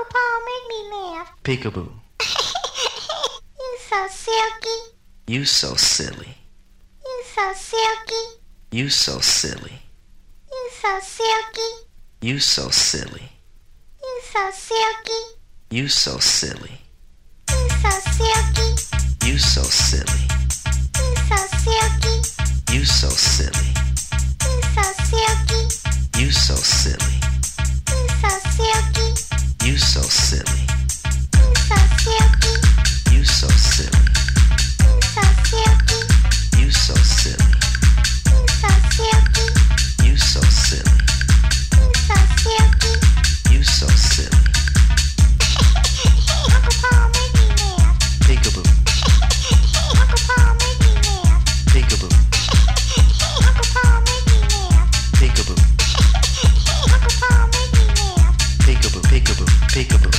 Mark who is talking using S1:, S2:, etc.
S1: Paul, make me laugh.
S2: Peekaboo.
S1: You so silky.
S2: You so silly.
S1: You so silky.
S2: You so silly.
S1: You so silky.
S2: You so silly.
S1: You so silky.
S2: You so silly.
S1: You so silky.
S2: You so silly.
S1: You so silky.
S2: You so silly.
S1: You so silky.
S2: You so silly.
S1: You so silky.
S2: You so silly.
S1: You so silky.
S2: You so silly.
S1: You so silky.
S2: You so silly.
S1: You so silky.
S2: You so silly.
S1: You so silky.
S2: You so silly.
S1: Uncle Paul, make me laugh.
S2: Peekaboo.
S1: Uncle Paul, make me laugh.
S2: Peekaboo.
S1: Uncle Paul, make me laugh.
S2: Peekaboo.
S1: Uncle Paul, make me laugh.
S2: Peekaboo. Peekaboo. Peekaboo.